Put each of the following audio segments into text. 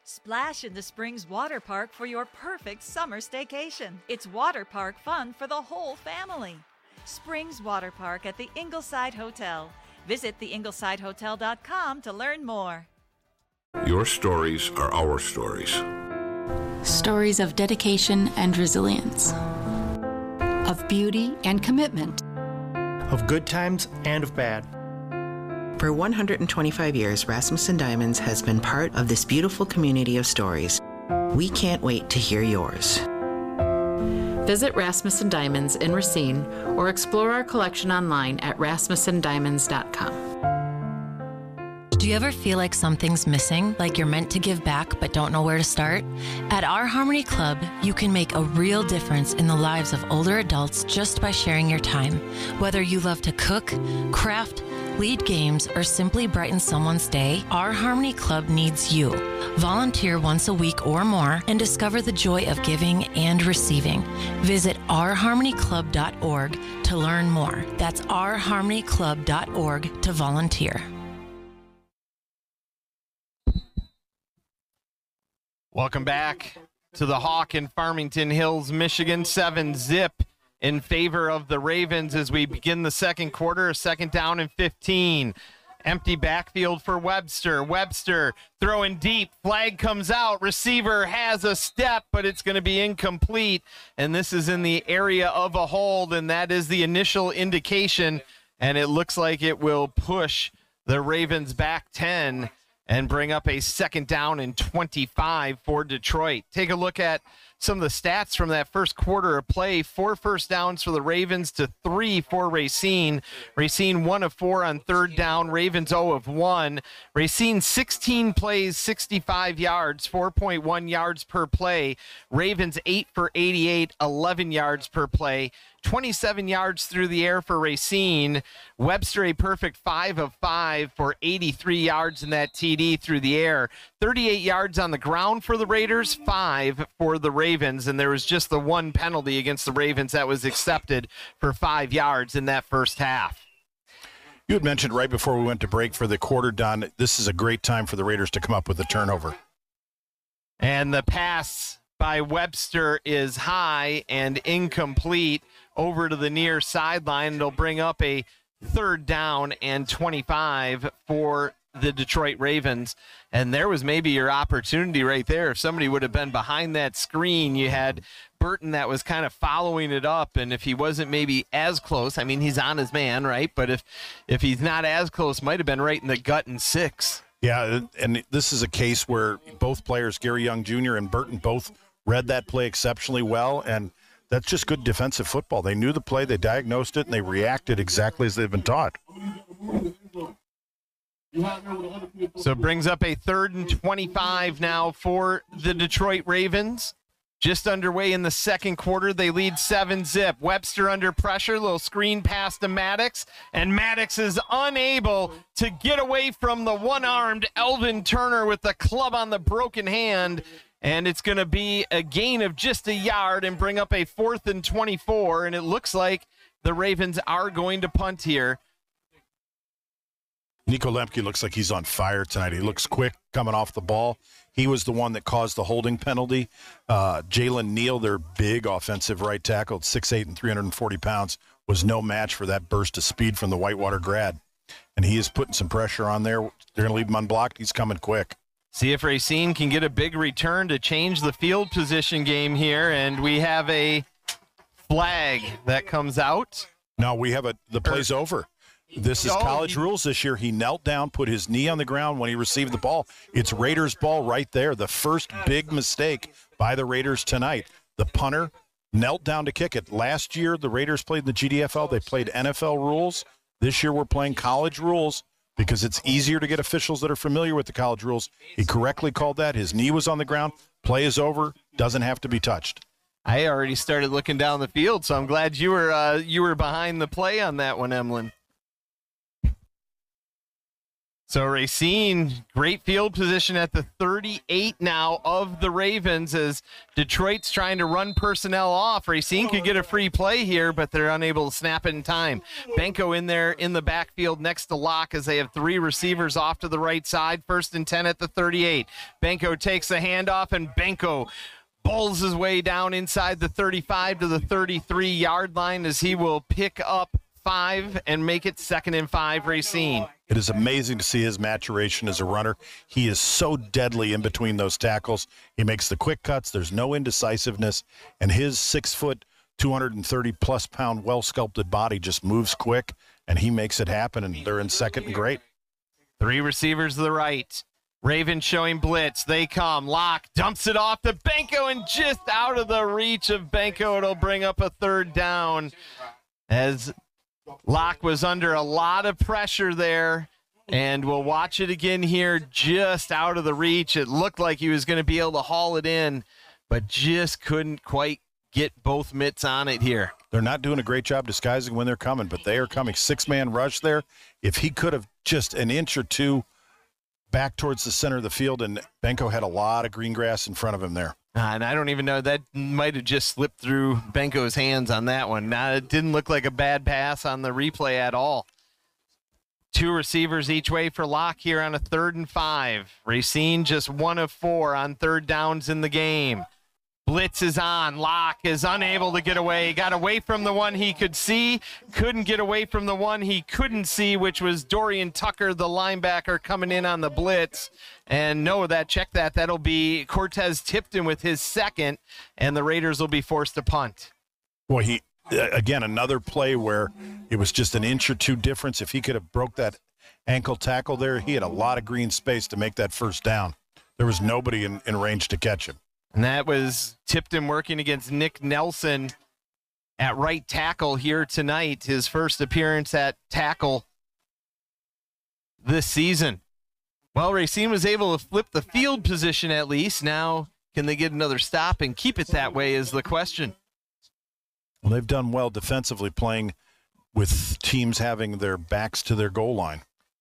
Splash into Springs Water Park for your perfect summer staycation. It's water park fun for the whole family. Springs Water Park at the Ingleside Hotel. Visit theinglesidehotel.com to learn more. Your stories are our stories. Stories of dedication and resilience. Of beauty and commitment. Of good times and of bad. For 125 years, Rasmussen Diamonds has been part of this beautiful community of stories. We can't wait to hear yours. Visit Rasmussen Diamonds in Racine or explore our collection online at rasmussendiamonds.com. Do you ever feel like something's missing, like you're meant to give back but don't know where to start? At Our Harmony Club, you can make a real difference in the lives of older adults just by sharing your time. Whether you love to cook, craft, lead games, or simply brighten someone's day, Our Harmony Club needs you. Volunteer once a week or more and discover the joy of giving and receiving. Visit ourharmonyclub.org to learn more. That's ourharmonyclub.org to volunteer. Welcome back to the Hawk in Farmington Hills, Michigan. 7-0 in favor of the Ravens as we begin the second quarter. Second down and 15. Empty backfield for Webster. Webster throwing deep. Flag comes out. Receiver has a step, but it's going to be incomplete. And this is in the area of a hold, and that is the initial indication. And it looks like it will push the Ravens back 10 and bring up a second down and 25 for Detroit. Take a look at some of the stats from that first quarter of play. 4 first downs for the Ravens to 3 for Racine. Racine 1 of 4 on third down. Ravens 0 of 1. Racine 16 plays, 65 yards, 4.1 yards per play. Ravens 8 for 88, 11 yards per play. 27 yards through the air for Racine. Webster a perfect 5 of 5 for 83 yards in that TD through the air. 38 yards on the ground for the Raiders, 5 for the Ravens, and there was just the one penalty against the Ravens that was accepted for 5 yards in that first half. You had mentioned right before we went to break for the quarter done, this is a great time for the Raiders to come up with a turnover. And the pass by Webster is high and incomplete over to the near sideline. It'll bring up a third down and 25 for the Detroit Ravens. And there was maybe your opportunity right there. If somebody would have been behind that screen, you had Burton that was kind of following it up. And if he wasn't maybe as close, I mean, he's on his man, right? But if he's not as close, might have been right in the gut in 6. Yeah, and this is a case where both players, Gary Young Jr. and Burton, both read that play exceptionally well, and that's just good defensive football. They knew the play, they diagnosed it, and they reacted exactly as they've been taught. So it brings up a 3rd and 25 now for the Detroit Ravens. Just underway in the second quarter. They lead 7-0. Webster under pressure. Little screen pass to Maddox. And Maddox is unable to get away from the one-armed Elvin Turner with the club on the broken hand. And it's going to be a gain of just a yard and bring up a 4th and 24. And it looks like the Ravens are going to punt here. Nico Lemke looks like he's on fire tonight. He looks quick coming off the ball. He was the one that caused the holding penalty. Jalen Neal, their big offensive right tackle, 6'8" and 340 pounds, was no match for that burst of speed from the Whitewater grad. And he is putting some pressure on there. They're going to leave him unblocked. He's coming quick. See if Racine can get a big return to change the field position game here. And we have a flag that comes out. No, we have the play's over. This is college rules this year. He knelt down, put his knee on the ground when he received the ball. It's Raiders ball right there. The first big mistake by the Raiders tonight. The punter knelt down to kick it. Last year, the Raiders played in the GDFL. They played NFL rules. This year, we're playing college rules because it's easier to get officials that are familiar with the college rules. He correctly called that. His knee was on the ground. Play is over. Doesn't have to be touched. I already started looking down the field, so I'm glad you were behind the play on that one, Emlyn. So Racine, great field position at the 38 now of the Ravens as Detroit's trying to run personnel off. Racine could get a free play here, but they're unable to snap it in time. Benko in there in the backfield next to Locke as they have 3 receivers off to the right side. 1st and 10 at the 38. Benko takes the handoff, and Benko bowls his way down inside the 35 to the 33-yard line as he will pick up 5 and make it 2nd and 5 Racine. It is amazing to see his maturation as a runner. He is so deadly in between those tackles. He makes the quick cuts. There's no indecisiveness. And his 6-foot, 230-plus pound, well-sculpted body just moves quick, and he makes it happen, and they're in 2nd and great. 3 receivers to the right. Ravens showing blitz. They come. Locke dumps it off to Benko, and just out of the reach of Benko, it'll bring up a 3rd down as Locke was under a lot of pressure there, and we'll watch it again here, just out of the reach. It looked like he was going to be able to haul it in, but just couldn't quite get both mitts on it here. They're not doing a great job disguising when they're coming, but they are coming. 6-man rush there. If he could have just an inch or two back towards the center of the field, and Benko had a lot of green grass in front of him there. And I don't even know, that might have just slipped through Benko's hands on that one. It didn't look like a bad pass on the replay at all. 2 receivers each way for Locke here on a 3rd and 5. Racine just 1 of 4 on 3rd downs in the game. Blitz is on. Locke is unable to get away. He got away from the one he could see. Couldn't get away from the one he couldn't see, which was Dorian Tucker, the linebacker, coming in on the blitz. And that'll be Cortez Tipton with his 2nd, and the Raiders will be forced to punt. Boy, again, another play where it was just an inch or two difference. If he could have broke that ankle tackle there, he had a lot of green space to make that 1st down. There was nobody in range to catch him. And that was Tipton working against Nick Nelson at right tackle here tonight, his first appearance at tackle this season. Well, Racine was able to flip the field position at least. Now, can they get another stop and keep it that way is the question. Well, they've done well defensively, playing with teams having their backs to their goal line.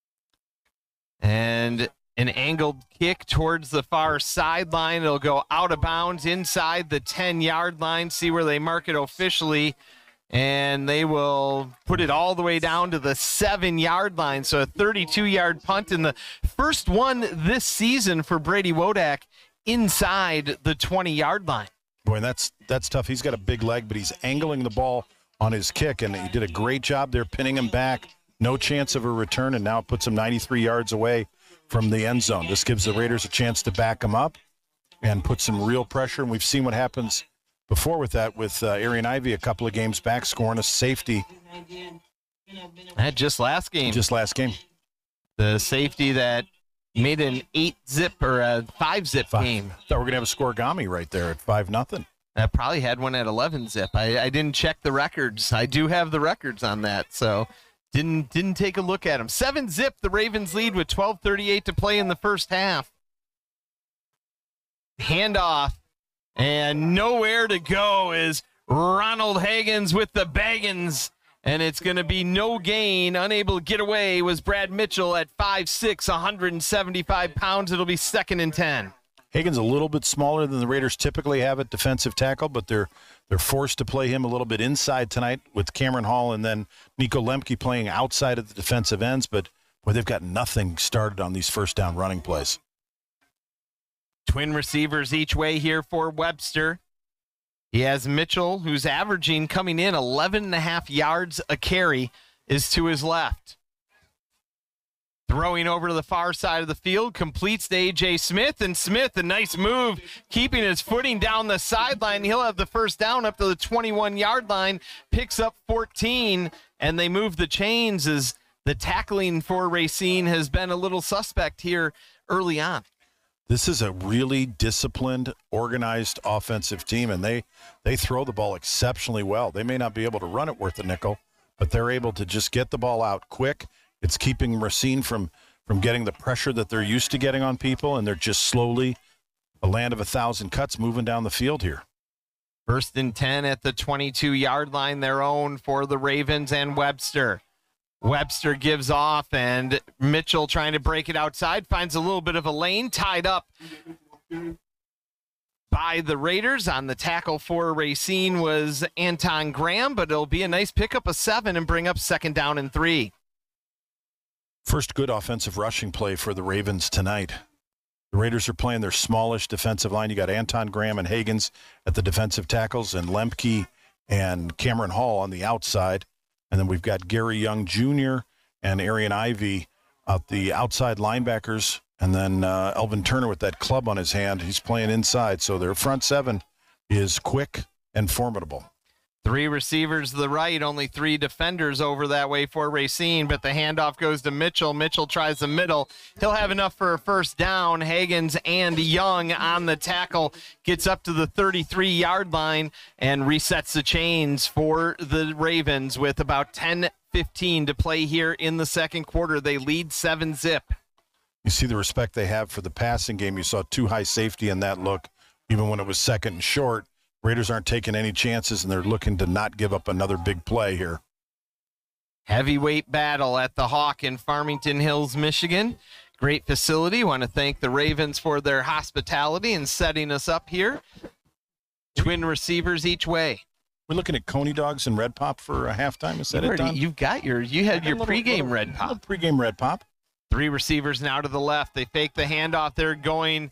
And an angled kick towards the far sideline. It'll go out of bounds inside the 10-yard line. See where they mark it officially. And they will put it all the way down to the 7-yard line. So a 32-yard punt, and the first one this season for Brady Wodak inside the 20-yard line. Boy, and that's tough. He's got a big leg, but he's angling the ball on his kick, and he did a great job there pinning him back. No chance of a return, and now it puts him 93 yards away from the end zone. This gives the Raiders a chance to back him up and put some real pressure, and we've seen what happens before with that, with Arian Ivey a couple of games back scoring a safety. Just last game. The safety that made an 8-zip or a 5-zip game. Thought we were going to have a scoregami right there at 5-0. I probably had one at 11-zip. I didn't check the records. I do have the records on that, so didn't take a look at them. 7-zip, the Ravens lead with 12:38 to play in the first half. Handoff, and nowhere to go is Ronald Hagens with the baggins, and it's going to be no gain. Unable to get away was Brad Mitchell at 5'6", 175 pounds. It'll be 2nd and 10. Hagen's a little bit smaller than the Raiders typically have at defensive tackle, but they're forced to play him a little bit inside tonight with Cameron Hall and then Nico Lemke playing outside of the defensive ends. But, boy, they've got nothing started on these first down running plays. Twin receivers each way here for Webster. He has Mitchell, who's averaging coming in 11.5 yards a carry, is to his left. Throwing over to the far side of the field, completes to A.J. Smith, and Smith, a nice move, keeping his footing down the sideline. He'll have the first down up to the 21-yard line, picks up 14, and they move the chains as the tackling for Racine has been a little suspect here early on. This is a really disciplined, organized offensive team, and they throw the ball exceptionally well. They may not be able to run it worth a nickel, but they're able to just get the ball out quick. It's keeping Racine from getting the pressure that they're used to getting on people, and they're just slowly, a land of 1,000 cuts, moving down the field here. 1st and 10 at the 22-yard line, their own for the Ravens and Webster. Webster gives off, and Mitchell trying to break it outside, finds a little bit of a lane, tied up by the Raiders. On the tackle for Racine was Anton Graham, but it'll be a nice pickup of 7 and bring up 2nd down and 3. First good offensive rushing play for the Ravens tonight. The Raiders are playing their smallish defensive line. You got Anton Graham and Hagens at the defensive tackles, and Lemke and Cameron Hall on the outside. And then we've got Gary Young Jr. and Arian Ivey out the outside linebackers. And then Elvin Turner with that club on his hand. He's playing inside. So their front 7 is quick and formidable. 3 receivers to the right, only 3 defenders over that way for Racine, but the handoff goes to Mitchell. Mitchell tries the middle. He'll have enough for a 1st down. Hagens and Young on the tackle, gets up to the 33-yard line and resets the chains for the Ravens with about 10:15 to play here in the second quarter. They lead 7-0. You see the respect they have for the passing game. You saw too high safety in that look, even when it was 2nd and short. Raiders aren't taking any chances, and they're looking to not give up another big play here. Heavyweight battle at the Hawk in Farmington Hills, Michigan. Great facility. Want to thank the Ravens for their hospitality and setting us up here. Twin receivers each way. We're looking at Coney Dogs and Red Pop for a halftime. Is that it, Don? You had your pregame Red Pop. Pregame Red Pop. 3 receivers now to the left. They fake the handoff. They're going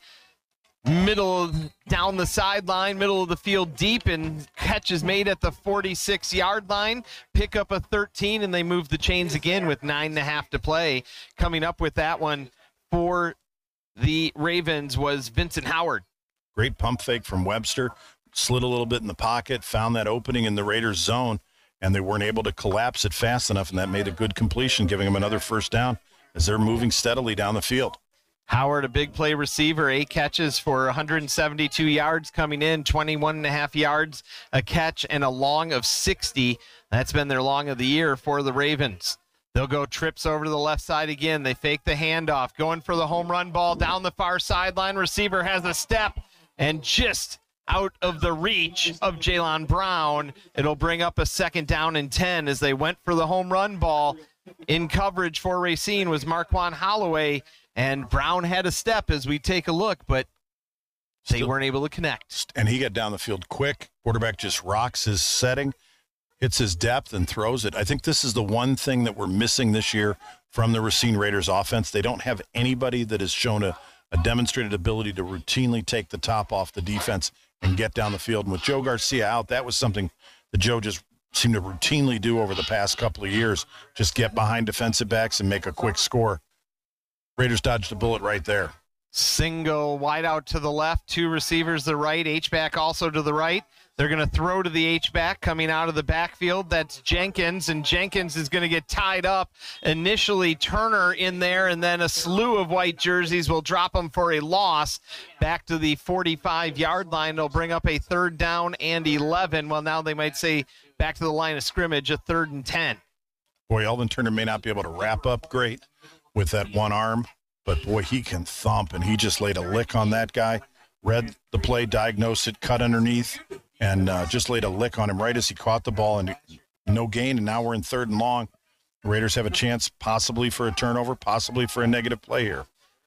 down the sideline, middle of the field deep, and catch is made at the 46-yard line. Pick up a 13, and they move the chains again with 9.5 to play. Coming up with that one for the Ravens was Vincent Howard. Great pump fake from Webster. Slid a little bit in the pocket, found that opening in the Raiders' zone, and they weren't able to collapse it fast enough, and that made a good completion, giving them another 1st down as they're moving steadily down the field. Howard, a big play receiver, 8 catches for 172 yards coming in, 21.5 yards a catch, and a long of 60. That's been their long of the year for the Ravens. They'll go trips over to the left side again. They fake the handoff, going for the home run ball down the far sideline. Receiver has a step, and just out of the reach of Jalen Brown. It'll bring up a 2nd down and 10 as they went for the home run ball. In coverage for Racine was Marquand Holloway, and Brown had a step as we take a look, but they weren't able to connect. And he got down the field quick. Quarterback just rocks his setting, hits his depth, and throws it. I think this is the one thing that we're missing this year from the Racine Raiders offense. They don't have anybody that has shown a demonstrated ability to routinely take the top off the defense and get down the field. And with Joe Garcia out, that was something that Joe just seemed to routinely do over the past couple of years. Just get behind defensive backs and make a quick score. Raiders dodged a bullet right there. Single wide out to the left, 2 receivers to the right, H-back also to the right. They're going to throw to the H-back coming out of the backfield. That's Jenkins, and Jenkins is going to get tied up. Initially Turner in there, and then a slew of white jerseys will drop him for a loss. Back to the 45-yard line. They'll bring up a 3rd down and 11. Well, now they might say back to the line of scrimmage, a 3rd and 10. Boy, Elvin Turner may not be able to wrap up great with that one arm, but boy, he can thump, and he just laid a lick on that guy. Read the play, diagnosed it, cut underneath, and just laid a lick on him right as he caught the ball, and no gain, and now we're in 3rd and long. The Raiders have a chance possibly for a turnover, possibly for a negative play here.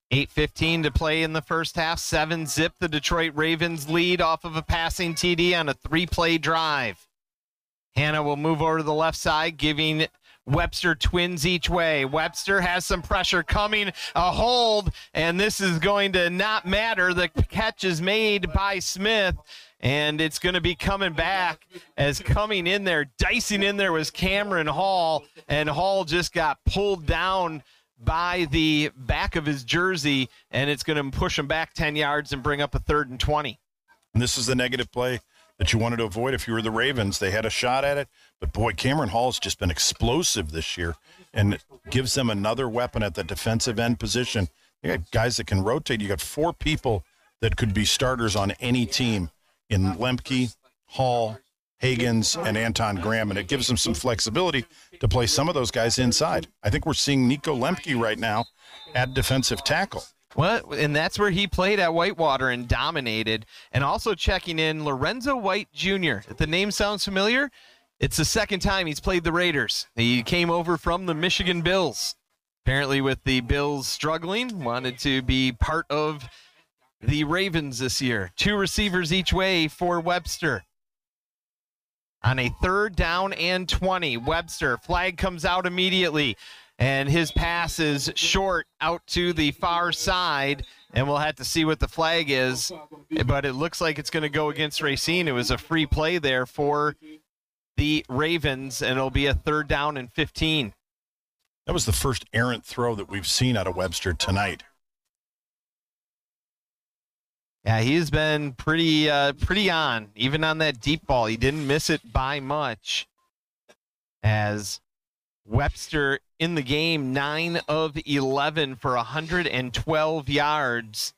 8:15 to play in the first half. 7-0 the Detroit Ravens lead off of a passing TD on a 3-play drive. Hannah will move over to the left side, giving Webster twins each way. Webster has some pressure coming, a hold, and this is going to not matter. The catch is made by Smith, and it's going to be coming back as coming in there, dicing in there was Cameron Hall, and Hall just got pulled down by the back of his jersey, and it's going to push him back 10 yards and bring up a 3rd and 20. And this is the negative play that you wanted to avoid if you were the Ravens. They had a shot at it, but boy, Cameron Hall's just been explosive this year and gives them another weapon at the defensive end position. You got guys that can rotate. You got 4 people that could be starters on any team in Lemke, Hall, Hagens, and Anton Graham, and it gives them some flexibility to play some of those guys inside. I think we're seeing Nico Lemke right now at defensive tackle. Well, and that's where he played at Whitewater and dominated. And also checking in, Lorenzo White Jr. If the name sounds familiar, It's the second time he's played the Raiders. He came over from the Michigan Bills. Apparently with the Bills struggling, wanted to be part of the Ravens this year. 2 receivers each way for Webster. On a 3rd down and 20, Webster, flag comes out immediately, and his pass is short out to the far side, and we'll have to see what the flag is, but it looks like it's going to go against Racine. It was a free play there for the Ravens, and it'll be a 3rd down and 15. That was the first errant throw that we've seen out of Webster tonight. Yeah, he's been pretty on, even on that deep ball. He didn't miss it by much. As Webster in the game, 9 of 11 for 112 yards,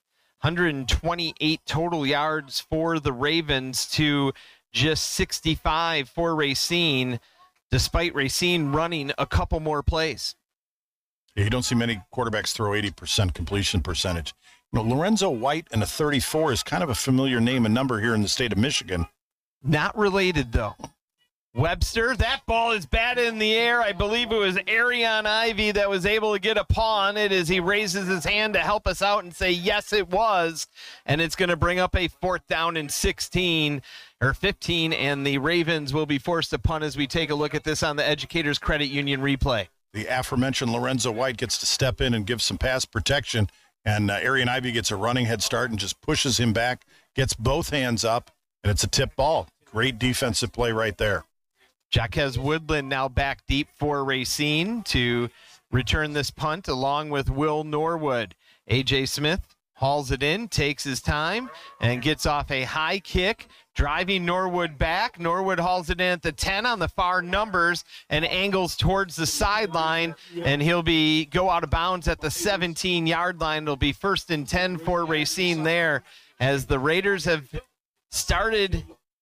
128 total yards for the Ravens to just 65 for Racine, despite Racine running a couple more plays. Yeah, you don't see many quarterbacks throw 80% completion percentage. You know, Lorenzo White and a 34 is kind of a familiar name and number here in the state of Michigan. Not related, though. Webster, that ball is batted in the air. I believe it was Arian Ivy that was able to get a paw on it as he raises his hand to help us out and say, yes, it was. And it's going to bring up a 4th down and 16 or 15, and the Ravens will be forced to punt as we take a look at this on the Educators Credit Union replay. The aforementioned Lorenzo White gets to step in and give some pass protection, and Arian Ivy gets a running head start and just pushes him back, gets both hands up, and it's a tip ball. Great defensive play right there. Jaquez Woodland now back deep for Racine to return this punt along with Will Norwood. A.J. Smith hauls it in, takes his time, and gets off a high kick, driving Norwood back. Norwood hauls it in at the 10 on the far numbers and angles towards the sideline, and he'll go out of bounds at the 17-yard line. It'll be 1st and 10 for Racine there, as the Raiders have started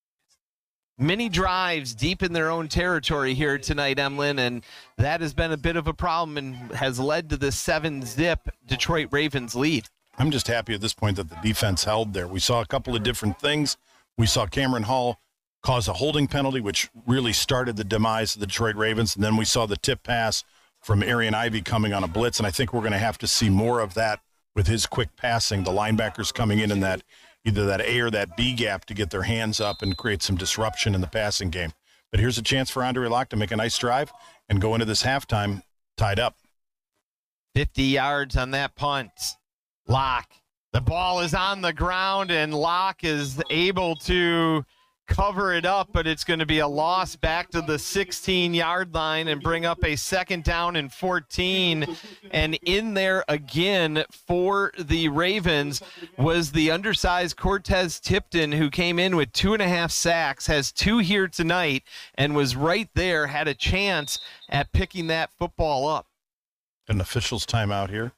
many drives deep in their own territory here tonight, Emlyn, and that has been a bit of a problem and has led to the 7-zip Detroit Ravens lead. I'm just happy at this point that the defense held there. We saw a couple of different things. We saw Cameron Hall cause a holding penalty, which really started the demise of the Detroit Ravens, and then we saw the tip pass from Arian Ivy coming on a blitz, and I think we're going to have to see more of that with his quick passing, the linebackers coming in that either that A or that B gap to get their hands up and create some disruption in the passing game. But here's a chance for Andre Locke to make a nice drive and go into this halftime tied up. 50 yards on that punt. Locke. The ball is on the ground, and Locke is able to cover it up, but it's going to be a loss back to the 16-yard line and bring up a 2nd down and 14. And in there again for the Ravens was the undersized Cortez Tipton, who came in with 2.5 sacks, has 2 here tonight, and was right there, had a chance at picking that football up. An official's timeout here.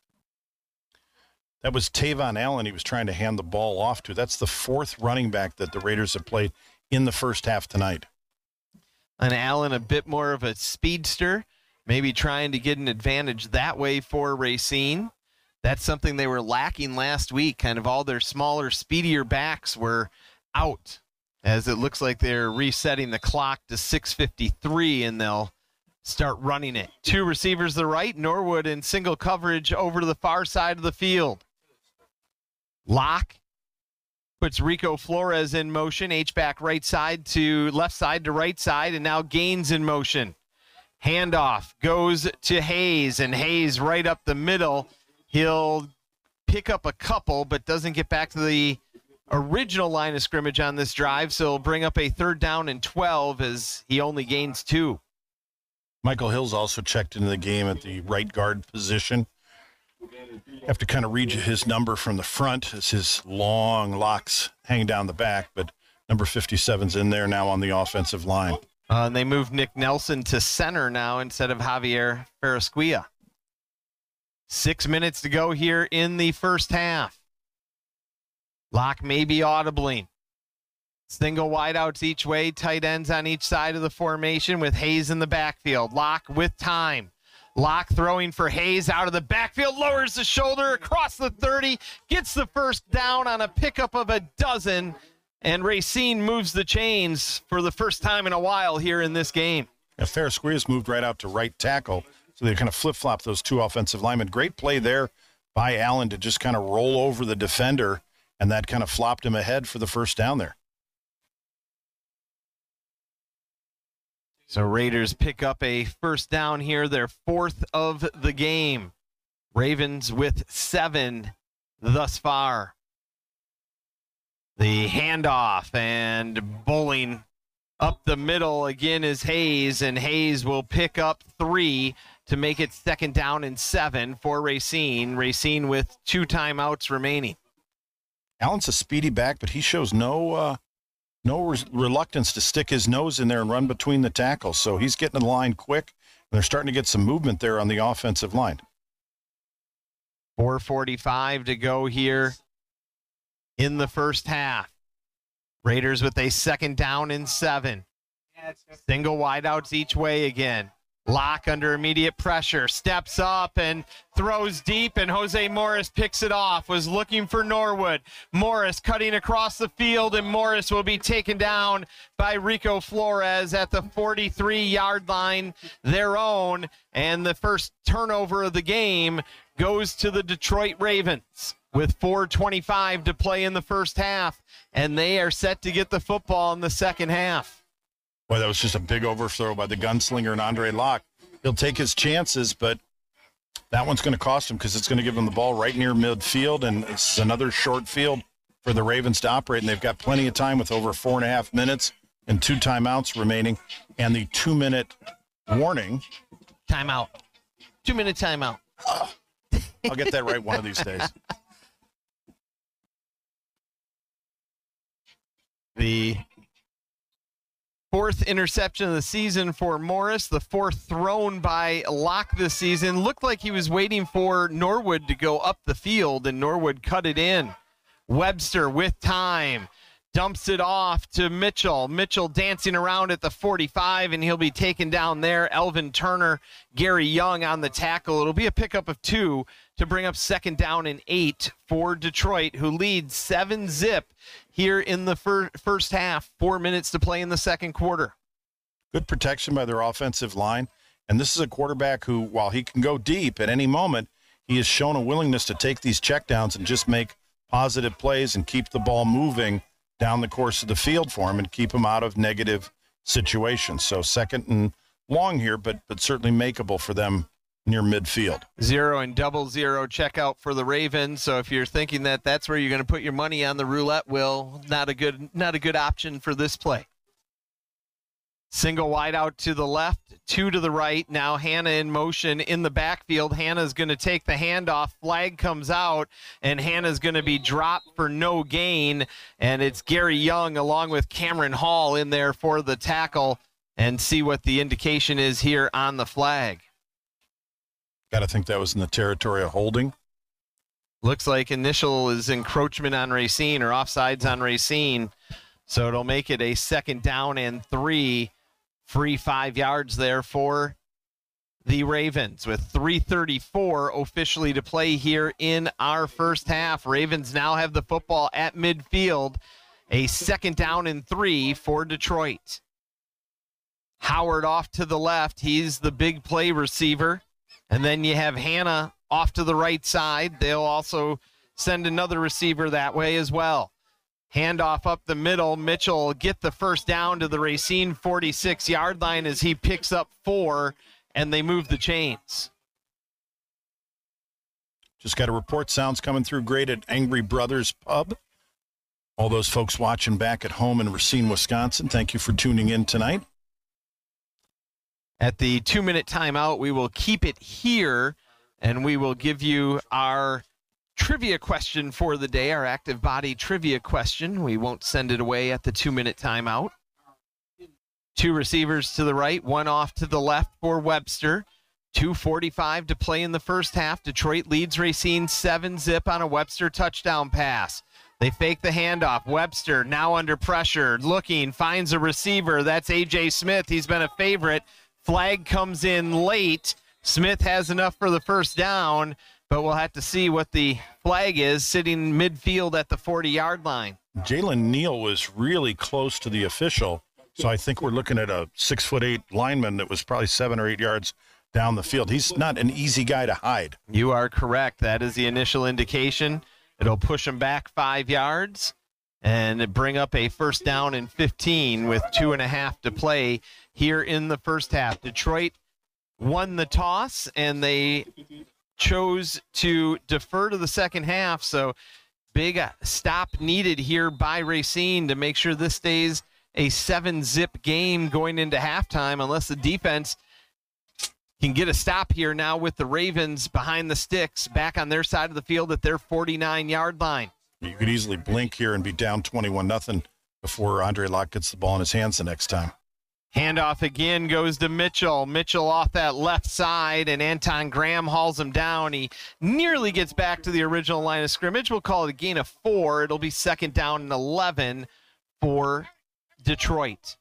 That was Tavon Allen he was trying to hand the ball off to. That's the 4th running back that the Raiders have played in the first half tonight. And Allen a bit more of a speedster, maybe trying to get an advantage that way for Racine. That's something they were lacking last week. Kind of all their smaller, speedier backs were out, as it looks like they're resetting the clock to 6:53, and they'll start running it. 2 receivers to the right, Norwood in single coverage over to the far side of the field. Locke puts Rico Flores in motion, H-back right side to left side to right side, and now Gaines in motion. Handoff goes to Hayes, and Hayes right up the middle. He'll pick up a couple, but doesn't get back to the original line of scrimmage on this drive, so he'll bring up a 3rd down and 12 as he only gains 2. Michael Hill's also checked into the game at the right guard position. Have to kind of read his number from the front as his long locks hang down the back, but number 57's in there now on the offensive line. And they moved Nick Nelson to center now instead of Javier Ferrasquilla. 6 minutes to go here in the first half. Locke may be audibling. Single wideouts each way, tight ends on each side of the formation with Hayes in the backfield. Locke with time. Locke throwing for Hayes out of the backfield, lowers the shoulder across the 30, gets the 1st down on a pickup of a dozen, And Racine moves the chains for the first time in a while here in this game. Ferris Squeeze moved right out to right tackle, so they kind of flip-flop those two offensive linemen. Great play there by Allen to just kind of roll over the defender, and that kind of flopped him ahead for the first down there. So Raiders pick up a first down here, their fourth of the game. Ravens with 7 thus far. The handoff and bowling up the middle again is Hayes, and Hayes will pick up 3 to make it second down and 7 for Racine. Racine with 2 timeouts remaining. Allen's a speedy back, but he shows no reluctance to stick his nose in there and run between the tackles. So he's getting in the line quick, and they're starting to get some movement there on the offensive line. 4:45 to go here in the first half. Raiders with a second down and 7. Single wideouts each way again. Locke under immediate pressure, steps up and throws deep, and Jose Morris picks it off, was looking for Norwood. Morris cutting across the field, and Morris will be taken down by Rico Flores at the 43-yard line, their own, and the first turnover of the game goes to the Detroit Ravens with 4:25 to play in the first half, and they are set to get the football in the second half. Boy, that was just a big overthrow by the gunslinger and Andre Locke. He'll take his chances, but that one's going to cost him because it's going to give him the ball right near midfield, and it's another short field for the Ravens to operate, and they've got plenty of time with over 4.5 minutes and 2 timeouts remaining, and the 2-minute warning. Timeout. 2-minute timeout. I'll get that right one of these days. The 4th interception of the season for Morris, the 4th thrown by Locke this season. Looked like he was waiting for Norwood to go up the field, and Norwood cut it in. Webster with time. Dumps it off to Mitchell. Mitchell dancing around at the 45, and he'll be taken down there. Elvin Turner, Gary Young on the tackle. It'll be a pickup of 2 to bring up second down and 8 for Detroit, who leads 7-0 here in the first half. 4 minutes to play in the second quarter. Good protection by their offensive line. And this is a quarterback who, while he can go deep at any moment, he has shown a willingness to take these checkdowns and just make positive plays and keep the ball moving down the course of the field for him and keep him out of negative situations. So second and long here, but certainly makeable for them near midfield. 0 and 0-0 checkout for the Ravens. So if you're thinking that that's where you're going to put your money on the roulette wheel, not a good option for this play. Single wide out to the left, 2 to the right. Now Hannah in motion in the backfield. Hannah's going to take the handoff. Flag comes out, and Hannah's going to be dropped for no gain. And it's Gary Young along with Cameron Hall in there for the tackle, and see what the indication is here on the flag. Got to think that was in the territory of holding. Looks like initial is encroachment on Racine, or offsides on Racine. So it'll make it a second down and 3. Free 5 yards there for the Ravens with 3:34 officially to play here in our first half. Ravens now have the football at midfield. A second down and 3 for Detroit. Howard off to the left. He's the big play receiver. And then you have Hannah off to the right side. They'll also send another receiver that way as well. Handoff up the middle. Mitchell will get the first down to the Racine 46-yard line as he picks up 4, and they move the chains. Just got a report. Sounds coming through great at Angry Brothers Pub. All those folks watching back at home in Racine, Wisconsin, thank you for tuning in tonight. At the 2-minute timeout, we will keep it here, and we will give you our trivia question for the day, our active body trivia question. We won't send it away at the 2-minute timeout. 2 receivers to the right, 1 off to the left for Webster. 2:45 to play in the first half. Detroit leads Racine 7-0 on a Webster touchdown pass. They fake the handoff. Webster now under pressure, looking, finds a receiver. That's A.J. Smith. He's been a favorite. Flag comes in late. Smith has enough for the first down, But we'll have to see what the flag is sitting midfield at the 40-yard line. Jalen Neal was really close to the official, so I think we're looking at a 6'8" lineman that was probably 7 or 8 yards down the field. He's not an easy guy to hide. You are correct. That is the initial indication. It'll push him back 5 yards and bring up a first down and 15 with 2.5 to play here in the first half. Detroit won the toss, and they chose to defer to the second half, so big stop needed here by Racine to make sure this stays a 7-zip game going into halftime, unless the defense can get a stop here now with the Ravens behind the sticks back on their side of the field at their 49-yard line. You could easily blink here and be down 21-0 before Andre Locke gets the ball in his hands the next time. Handoff again goes to Mitchell. Mitchell off that left side, and Anton Graham hauls him down. He nearly gets back to the original line of scrimmage. We'll call it a gain of 4. It'll be second down and 11 for Detroit.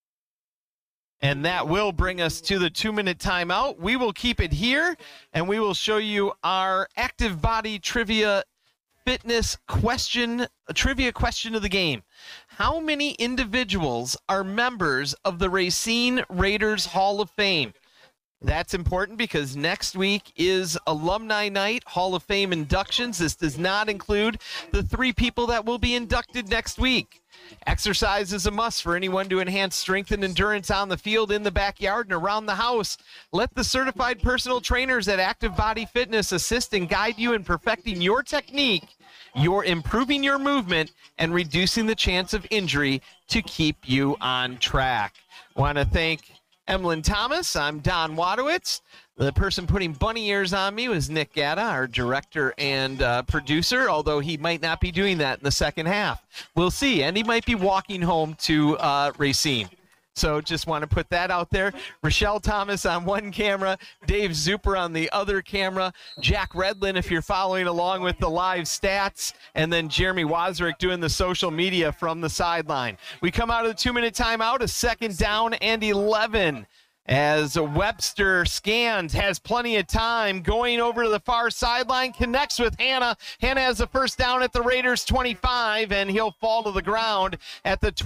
And that will bring us to the 2-minute timeout. We will keep it here, and we will show you our active body trivia fitness question, a trivia question of the game. How many individuals are members of the Racine Raiders Hall of Fame? That's important because next week is Alumni Night, Hall of Fame inductions. This does not include the 3 people that will be inducted next week. Exercise is a must for anyone to enhance strength and endurance on the field, in the backyard, and around the house. Let the certified personal trainers at Active Body Fitness assist and guide you in perfecting your technique. You're improving your movement and reducing the chance of injury to keep you on track. Want to thank Emlyn Thomas. I'm Don Wadowitz. The person putting bunny ears on me was Nick Gatta, our director and producer, although he might not be doing that in the second half. We'll see, and he might be walking home to Racine. So just want to put that out there. Rochelle Thomas on one camera, Dave Zuper on the other camera, Jack Redlin if you're following along with the live stats, and then Jeremy Wozrick doing the social media from the sideline. We come out of the 2-minute timeout, a second down and 11. As Webster scans, has plenty of time, going over to the far sideline, connects with Hanna. Hanna has the first down at the Raiders 25, and he'll fall to the ground at the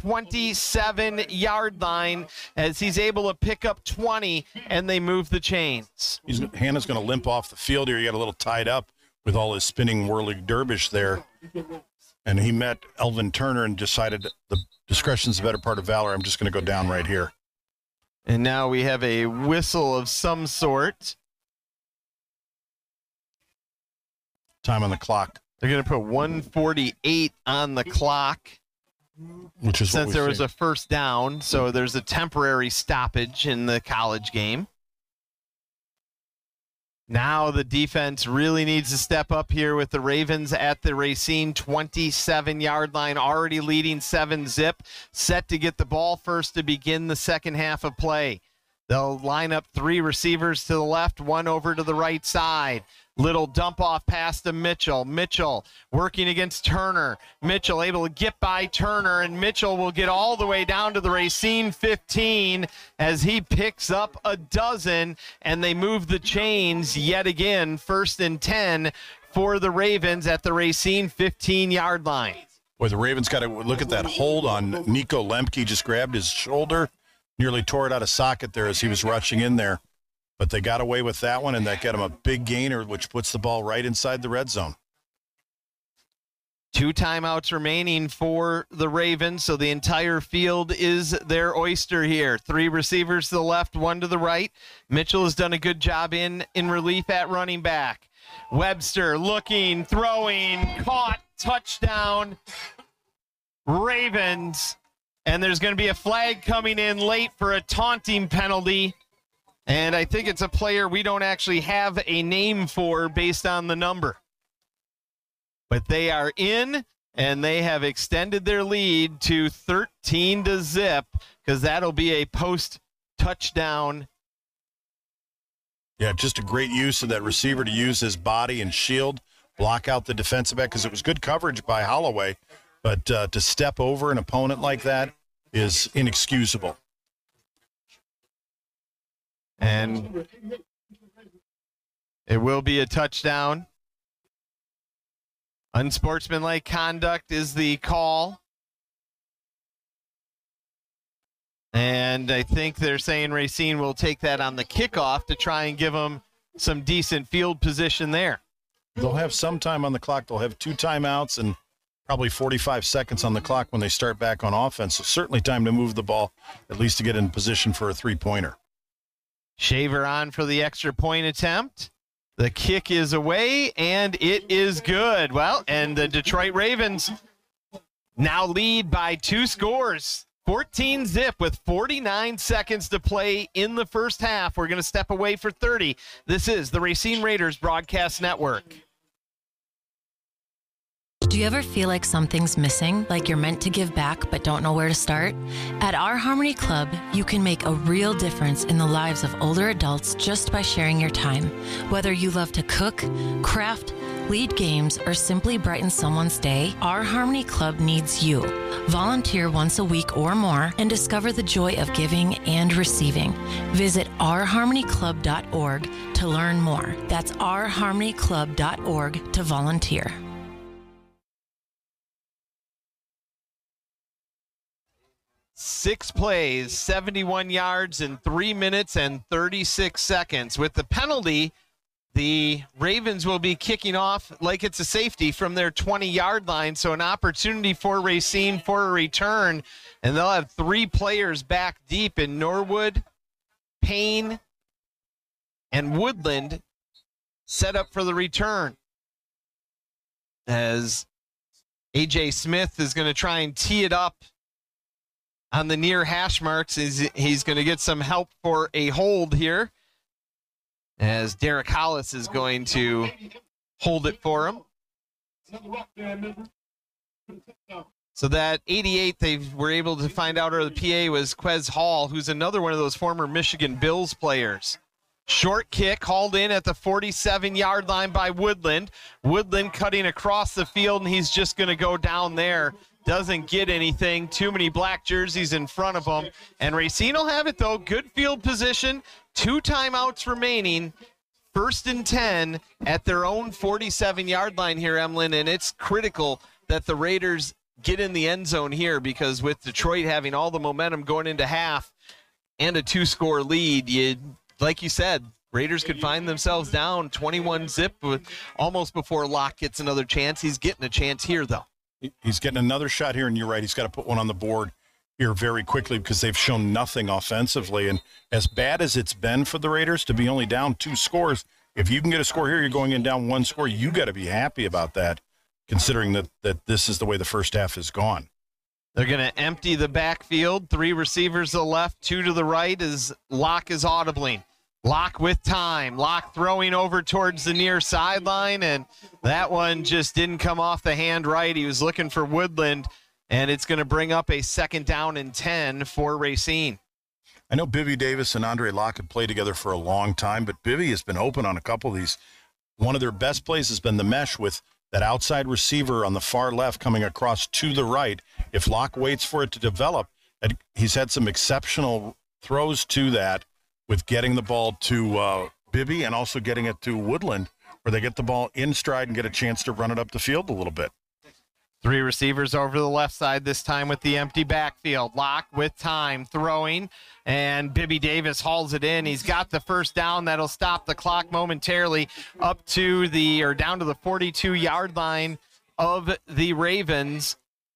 27-yard line as he's able to pick up 20, and they move the chains. Hanna's going to limp off the field here. He got a little tied up with all his spinning whirling dervish there. And he met Elvin Turner and decided the discretion's the better part of valor. I'm just going to go down right here. And now we have a whistle of some sort. Time on the clock. They're going to put 1:48 on the clock. Which is since there was a first down, so there's a temporary stoppage in the college game. Now the defense really needs to step up here with the Ravens at the Racine 27-yard line, already leading 7-zip, set to get the ball first to begin the second half of play. They'll line up 3 receivers to the left, 1 over to the right side. Little dump off pass to Mitchell. Mitchell working against Turner. Mitchell able to get by Turner, and Mitchell will get all the way down to the Racine 15 as he picks up a dozen, and they move the chains yet again. 1st and 10 for the Ravens at the Racine 15-yard line. Boy, the Ravens got to look at that hold on Nico Lemke. Just grabbed his shoulder, nearly tore it out of socket there as he was rushing in there. But they got away with that one, and that got him a big gainer, which puts the ball right inside the red zone. 2 timeouts remaining for the Ravens, so the entire field is their oyster here. 3 receivers to the left, 1 to the right. Mitchell has done a good job in relief at running back. Webster looking, throwing, caught, touchdown, Ravens. And there's going to be a flag coming in late for a taunting penalty. And I think it's a player we don't actually have a name for based on the number. But they are in, and they have extended their lead to 13-0 because that'll be a post-touchdown. Yeah, just a great use of that receiver to use his body and shield, block out the defensive back, because it was good coverage by Holloway. But to step over an opponent like that is inexcusable. And it will be a touchdown. Unsportsmanlike conduct is the call. And I think they're saying Racine will take that on the kickoff to try and give them some decent field position there. They'll have some time on the clock. They'll have 2 timeouts and probably 45 seconds on the clock when they start back on offense. So certainly time to move the ball, at least to get in position for a 3-pointer. Shaver on for the extra point attempt. The kick is away, and it is good. Well, and the Detroit Ravens now lead by 2 scores. 14-zip with 49 seconds to play in the first half. We're going to step away for 30. This is the Racine Raiders Broadcast Network. Do you ever feel like something's missing, like you're meant to give back but don't know where to start? At Our Harmony Club, you can make a real difference in the lives of older adults just by sharing your time. Whether you love to cook, craft, lead games, or simply brighten someone's day, Our Harmony Club needs you. Volunteer once a week or more and discover the joy of giving and receiving. Visit ourharmonyclub.org to learn more. That's ourharmonyclub.org to volunteer. 6 plays, 71 yards in 3 minutes and 36 seconds. With the penalty, the Ravens will be kicking off like it's a safety from their 20-yard line, so an opportunity for Racine for a return, and they'll have 3 players back deep in Norwood, Payne, and Woodland set up for the return. As A.J. Smith is going to try and tee it up on the near hash marks. He's going to get some help for a hold here, as Derek Hollis is going to hold it for him. So that 88 they were able to find out out of the PA was Quez Hall, who's another one of those former Michigan Bills players. Short kick hauled in at the 47-yard line by Woodland. Woodland cutting across the field, and he's just going to go down there. Doesn't get anything. Too many black jerseys in front of him. And Racine will have it, though. Good field position. 2 timeouts remaining. 1st and 10 at their own 47-yard line here, Emlyn. And it's critical that the Raiders get in the end zone here, because with Detroit having all the momentum going into half and a 2-score lead, like you said, Raiders could find themselves down 21-zip almost before Locke gets another chance. He's getting a chance here, though. He's getting another shot here, and you're right. He's got to put one on the board here very quickly, because they've shown nothing offensively. And as bad as it's been for the Raiders to be only down 2 scores, if you can get a score here, you're going in down 1 score. You got to be happy about that, considering that this is the way the first half has gone. They're going to empty the backfield. 3 receivers to the left, 2 to the right, as Locke is audibling. Locke with time. Locke throwing over towards the near sideline, and that one just didn't come off the hand right. He was looking for Woodland, and it's going to bring up a 2nd down and 10 for Racine. I know Bibby Davis and Andre Locke have played together for a long time, but Bibby has been open on a couple of these. One of their best plays has been the mesh with that outside receiver on the far left coming across to the right. If Locke waits for it to develop, he's had some exceptional throws to that, with getting the ball to Bibby and also getting it to Woodland, where they get the ball in stride and get a chance to run it up the field a little bit. 3 receivers over the left side this time with the empty backfield. Locke with time throwing, and Bibby Davis hauls it in. He's got the 1st down. That'll stop the clock momentarily down to the 42-yard line of the Ravens.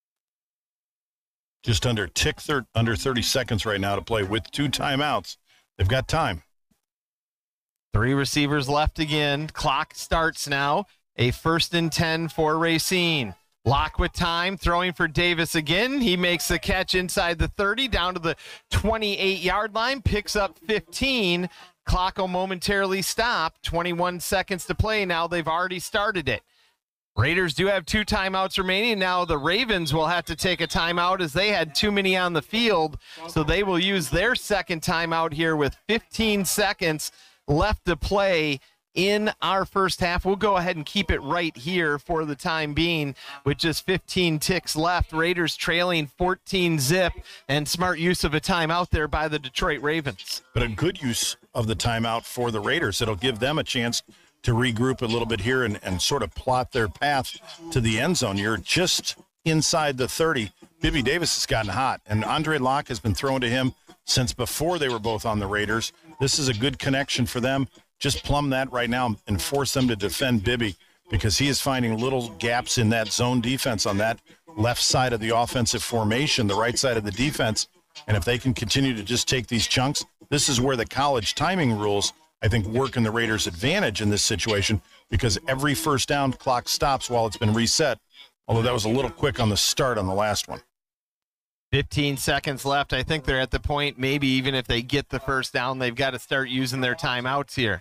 Just under 30 seconds right now to play with 2 timeouts. They've got time. 3 receivers left again. Clock starts now. A 1st and 10 for Racine. Locke with time, throwing for Davis again. He makes the catch inside the 30, down to the 28-yard line, picks up 15. Clock will momentarily stop. 21 seconds to play. Now they've already started it. Raiders do have 2 timeouts remaining. Now the Ravens will have to take a timeout, as they had too many on the field. So they will use their 2nd timeout here with 15 seconds left to play in our first half. We'll go ahead and keep it right here for the time being with just 15 ticks left. Raiders trailing 14-zip, and smart use of a timeout there by the Detroit Ravens. But a good use of the timeout for the Raiders. It'll give them a chance to regroup a little bit here and sort of plot their path to the end zone. You're just inside the 30. Bibby Davis has gotten hot, and Andre Locke has been thrown to him since before they were both on the Raiders. This is a good connection for them. Just plumb that right now and force them to defend Bibby, because he is finding little gaps in that zone defense on that left side of the offensive formation, the right side of the defense. And if they can continue to just take these chunks, this is where the college timing rules, I think, work in the Raiders' advantage in this situation, because every first down clock stops while it's been reset, although that was a little quick on the start on the last one. 15 seconds left. I think they're at the point, maybe even if they get the first down, they've got to start using their timeouts here.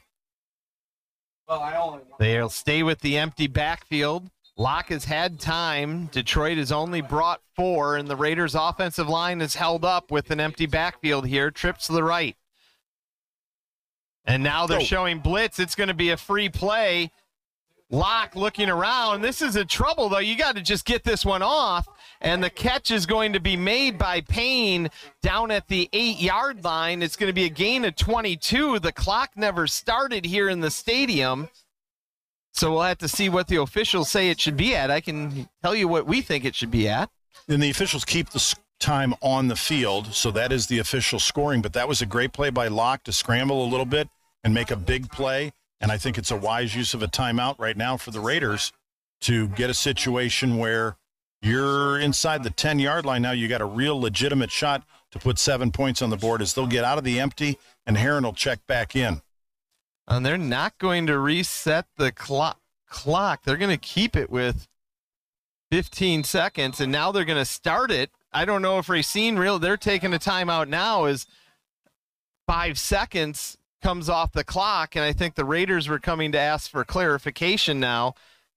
They'll stay with the empty backfield. Locke has had time. Detroit has only brought 4, and the Raiders' offensive line is held up with an empty backfield here. Trips to the right. And now they're showing blitz. It's going to be a free play. Locke looking around. This is a trouble, though. You got to just get this one off. And the catch is going to be made by Payne down at the 8-yard line. It's going to be a gain of 22. The clock never started here in the stadium. So we'll have to see what the officials say it should be at. I can tell you what we think it should be at. And the officials keep the time on the field, so that is the official scoring. But that was a great play by Locke to scramble a little bit and make a big play. And I think it's a wise use of a timeout right now for the Raiders to get a situation where you're inside the 10-yard line now. You got a real legitimate shot to put 7 points on the board as they'll get out of the empty, and Herron will check back in. And they're not going to reset the clock. They're going to keep it with 15 seconds, and now they're going to start it. I don't know if Racine they're taking a timeout now as 5 seconds comes off the clock, and I think the Raiders were coming to ask for clarification now,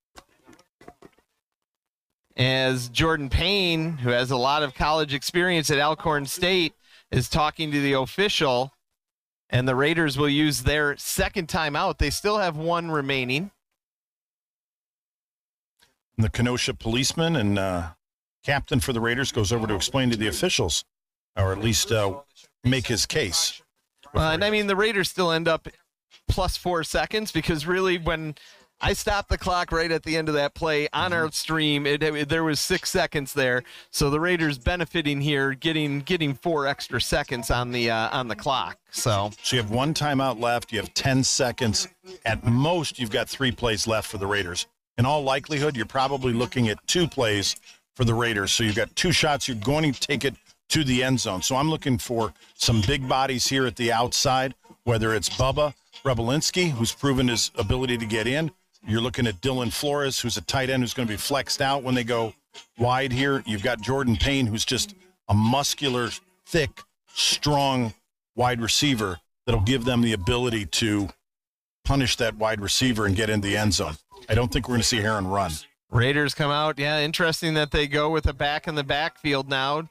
as Jordan Payne, who has a lot of college experience at Alcorn State, is talking to the official, and the Raiders will use their second timeout. They still have 1 remaining. And the Kenosha policeman and captain for the Raiders goes over to explain to the officials, or at least make his case. And I mean, the Raiders still end up plus 4 seconds, because really when I stopped the clock right at the end of that play on our stream, there was 6 seconds there. So the Raiders benefiting here, getting 4 extra seconds on the clock. So you have 1 timeout left. You have 10 seconds. At most, you've got 3 plays left for the Raiders. In all likelihood, you're probably looking at 2 plays for the Raiders. So you've got 2 shots. You're going to take it to the end zone. So I'm looking for some big bodies here at the outside, whether it's Bubba Rebelinski, who's proven his ability to get in. You're looking at Dylan Flores, who's a tight end who's going to be flexed out when they go wide here. You've got Jordan Payne, who's just a muscular, thick, strong wide receiver that'll give them the ability to punish that wide receiver and get in the end zone. I don't think we're going to see Herron run. Raiders come out. Yeah, interesting that they go with a back in the backfield now.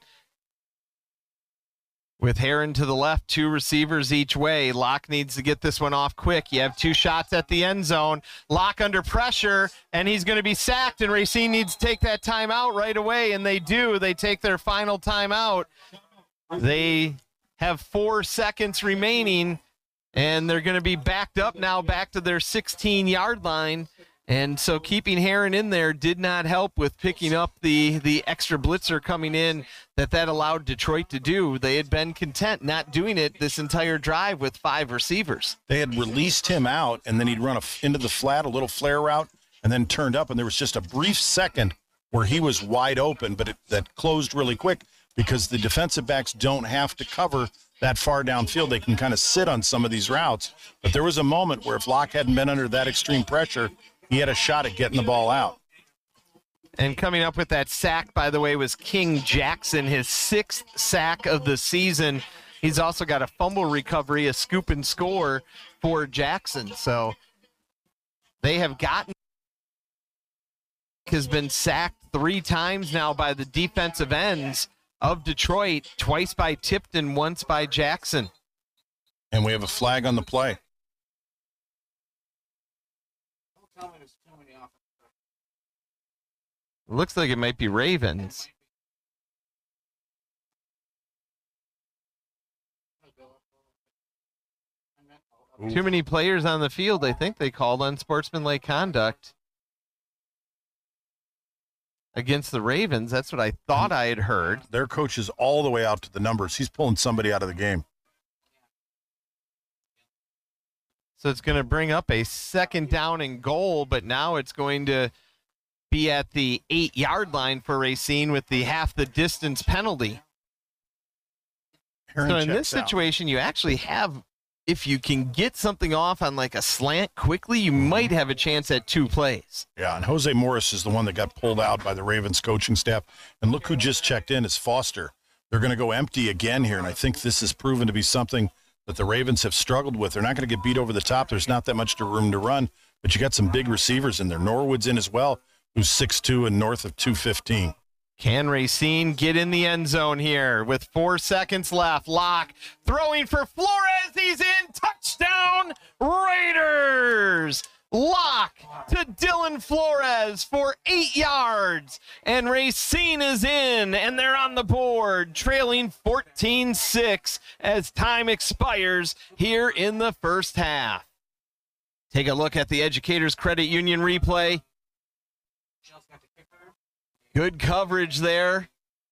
With Herron to the left, 2 receivers each way. Locke needs to get this one off quick. You have 2 shots at the end zone. Locke under pressure, and he's going to be sacked, and Racine needs to take that timeout right away, and they do. They take their final timeout. They have 4 seconds remaining, and they're going to be backed up now back to their 16-yard line. And so keeping Herron in there did not help with picking up the extra blitzer coming in that allowed Detroit to do. They had been content not doing it this entire drive with 5 receivers. They had released him out, and then he'd run into the flat, a little flare route, and then turned up, and there was just a brief second where he was wide open, but that closed really quick because the defensive backs don't have to cover that far downfield. They can kind of sit on some of these routes. But there was a moment where if Locke hadn't been under that extreme pressure, he had a shot at getting the ball out. And coming up with that sack, by the way, was King Jackson, his 6th sack of the season. He's also got a fumble recovery, a scoop and score for Jackson. So they have has been sacked 3 times now by the defensive ends of Detroit, twice by Tipton, once by Jackson. And we have a flag on the play. Looks like it might be Ravens. Too many players on the field. I think they called unsportsmanlike conduct against the Ravens. That's what I thought I had heard. Their coach is all the way out to the numbers. He's pulling somebody out of the game. So it's going to bring up a 2nd down and goal, but now it's going to be at the 8-yard line for Racine with the half the distance penalty. So in this situation, you actually have, if you can get something off on like a slant quickly, you might have a chance at 2 plays. Yeah, and Jose Morris is the one that got pulled out by the Ravens coaching staff. And look who just checked in is Foster. They're going to go empty again here, and I think this has proven to be something that the Ravens have struggled with. They're not going to get beat over the top. There's not that much room to run, but you got some big receivers in there. Norwood's in as well, who's 6'2" and north of 215. Can Racine get in the end zone here with 4 seconds left? Locke throwing for Flores. He's in. Touchdown, Raiders. Locke to Dylan Flores for 8 yards. And Racine is in, and they're on the board, trailing 14-6 as time expires here in the first half. Take a look at the Educators Credit Union replay. Good coverage there.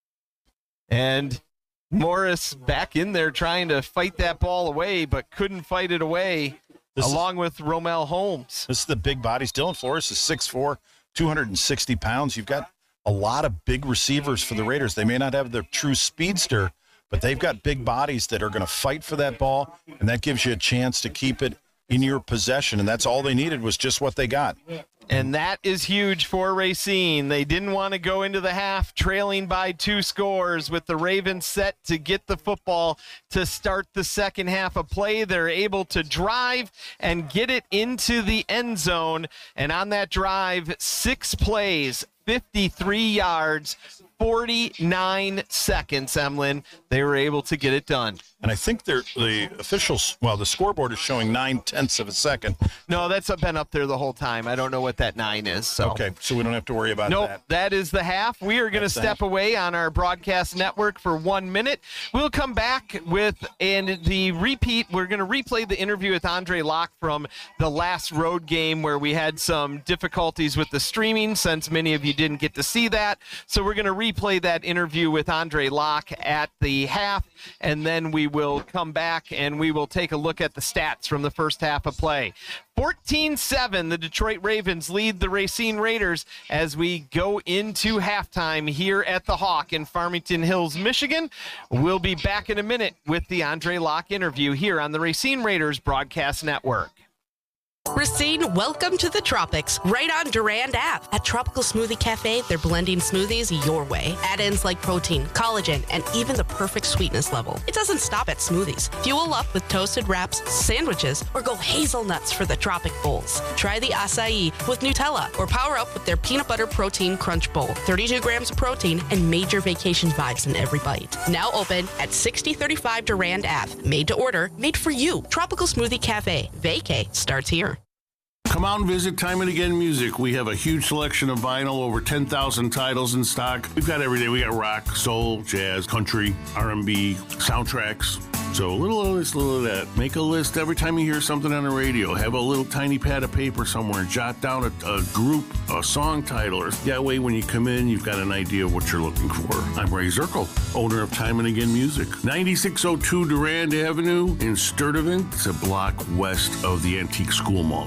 And Morris back in there trying to fight that ball away, but couldn't fight it away, along with Romel Holmes. This is the big bodies. Dylan Flores is 6'4", 260 pounds. You've got a lot of big receivers for the Raiders. They may not have their true speedster, but they've got big bodies that are going to fight for that ball, and that gives you a chance to keep it in your possession, and that's all they needed was just what they got. And that is huge for Racine. They didn't want to go into the half trailing by 2 scores with the Ravens set to get the football to start the second half of play. They're able to drive and get it into the end zone. And on that drive, 6 plays, 53 yards, 49 seconds, Emlyn. They were able to get it done. And I think the officials, the scoreboard is showing 9/10 of a second. No, that's been up there the whole time. I don't know what that 9 is. So. Okay, so we don't have to worry about that. Nope, that is the half. We are going to step away on our broadcast network for 1 minute. We'll come back with, and the repeat, we're going to replay the interview with Andre Locke from the last road game where we had some difficulties with the streaming since many of you didn't get to see that. So we're going to replay that interview with Andre Locke at the half, and then we will come back and we will take a look at the stats from the first half of play. 14-7, the Detroit Ravens lead the Racine Raiders as we go into halftime here at the Hawk in Farmington Hills, Michigan. We'll be back in a minute with the Andre Locke interview here on the Racine Raiders Broadcast Network. Racine, welcome to the tropics, right on Durand Ave. At Tropical Smoothie Cafe, they're blending smoothies your way. Add-ins like protein, collagen, and even the perfect sweetness level. It doesn't stop at smoothies. Fuel up with toasted wraps, sandwiches, or go hazelnuts for the tropic bowls. Try the acai with Nutella, or power up with their peanut butter protein crunch bowl. 32 grams of protein and major vacation vibes in every bite. Now open at 6035 Durand Ave. Made to order, made for you. Tropical Smoothie Cafe. Vacay starts here. Come out and visit Time and Again Music. We have a huge selection of vinyl, over 10,000 titles in stock. We've got everything. We got rock, soul, jazz, country, R&B, soundtracks. So a little of this, a little of that. Make a list every time you hear something on the radio. Have a little tiny pad of paper somewhere and jot down a group, a song title. Or that way when you come in, you've got an idea of what you're looking for. I'm Ray Zirkle, owner of Time and Again Music. 9602 Durand Avenue in Sturtevant. It's a block west of the Antique School Mall.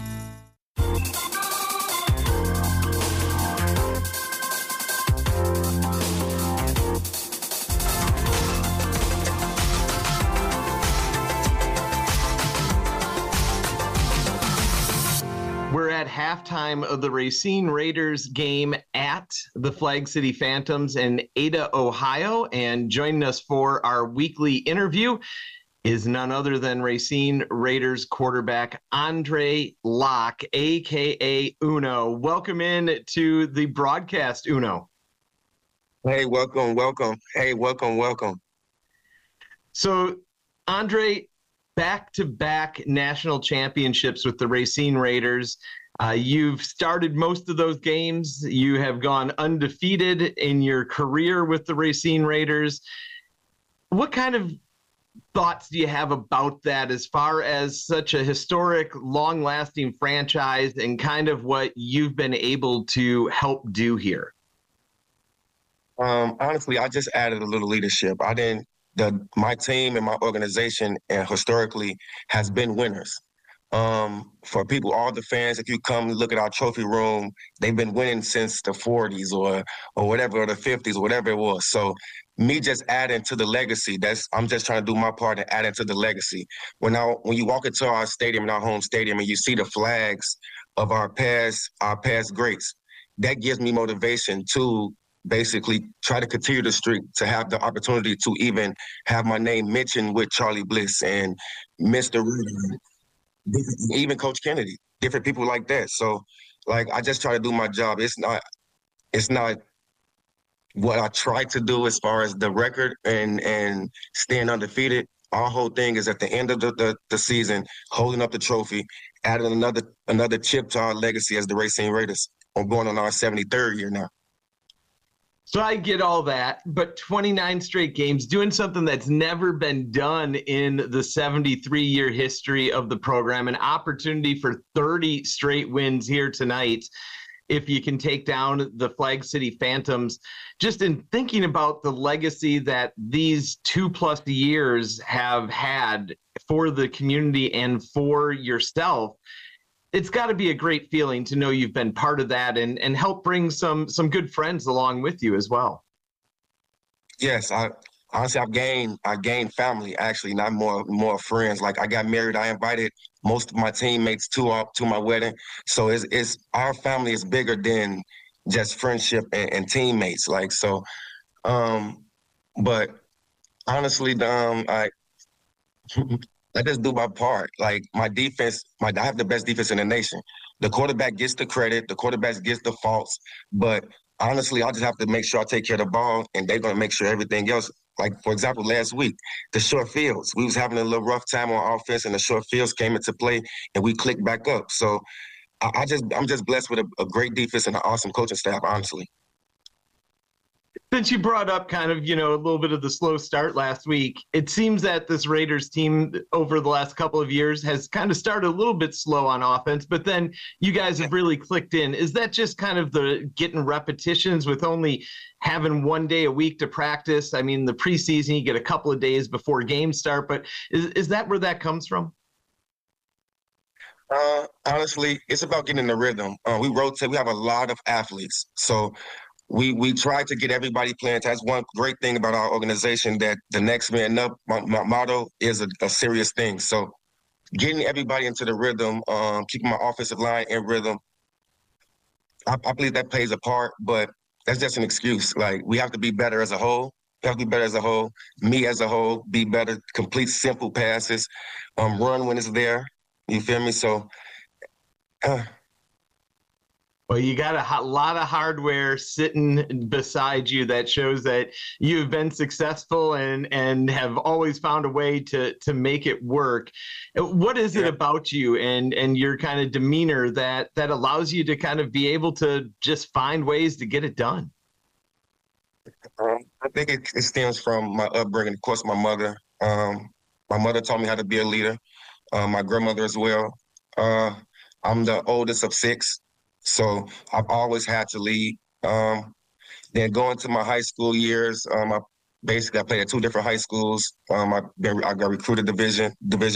We're at halftime of the Racine Raiders game at the Flag City Phantoms in Ada, Ohio, and joining us for our weekly interview is none other than Racine Raiders quarterback Andre Locke, a.k.a. Uno. Welcome in to the broadcast, Uno. Hey, welcome. Hey, welcome. So, Andre, back-to-back national championships with the Racine Raiders. You've started most of those games. You have gone undefeated in your career with the Racine Raiders. What kind of thoughts do you have about that as far as such a historic, long-lasting franchise and kind of what you've been able to help do here? Honestly, I just added a little leadership. My team and my organization and historically has been winners. For people, all the fans, if you come look at our trophy room, they've been winning since the 40s or whatever, or the 50s, or whatever it was. So me just adding to the legacy, I'm just trying to do my part and add into the legacy. When you walk into our stadium, our home stadium, and you see the flags of our past greats, that gives me motivation to basically try to continue the streak, to have the opportunity to even have my name mentioned with Charlie Bliss and Mr. Rudy, even Coach Kennedy, different people like that. So, like, I just try to do my job. It's not what I try to do as far as the record and staying undefeated. Our whole thing is at the end of the season, holding up the trophy, adding another chip to our legacy as the Racine Raiders. We're going on our 73rd year now. So I get all that, but 29 straight games, doing something that's never been done in the 73-year history of the program, an opportunity for 30 straight wins here tonight if you can take down the Flag City Phantoms. Just in thinking about the legacy that these 2+ years have had for the community and for yourself, it's got to be a great feeling to know you've been part of that and help bring some good friends along with you as well. Yes, honestly, I gained family, actually, not more friends. Like, I got married. I invited most of my teammates to my wedding. So it's our family is bigger than just friendship and teammates. Like, so, but honestly, I just do my part. Like, my defense, I have the best defense in the nation. The quarterback gets the credit. The quarterback gets the faults. But honestly, I just have to make sure I take care of the ball, and they're going to make sure everything else. Like, for example, last week, the short fields. We was having a little rough time on offense, and the short fields came into play, and we clicked back up. So I'm just blessed with a great defense and an awesome coaching staff, honestly. Since you brought up kind of, a little bit of the slow start last week, it seems that this Raiders team over the last couple of years has kind of started a little bit slow on offense, but then you guys have really clicked in. Is that just kind of the getting repetitions with only having 1 day a week to practice? I mean, the preseason, you get a couple of days before games start, but is that where that comes from? Honestly, it's about getting in the rhythm. We rotate. We have a lot of athletes. So we try to get everybody playing. That's one great thing about our organization, that the next man up, my motto is a serious thing. So getting everybody into the rhythm, keeping my offensive line in rhythm, I believe that plays a part, but that's just an excuse. Like, we have to be better as a whole. We have to be better as a whole. Me as a whole, be better, complete simple passes, run when it's there. You feel me? So, well, you got a lot of hardware sitting beside you that shows that you've been successful and have always found a way to make it work. What is it about you and your kind of demeanor that allows you to kind of be able to just find ways to get it done? I think it stems from my upbringing. Of course, my mother. My mother taught me how to be a leader. My grandmother as well. I'm the oldest of 6. So I've always had to lead. Then going to my high school years, I played at 2 different high schools. I got recruited Division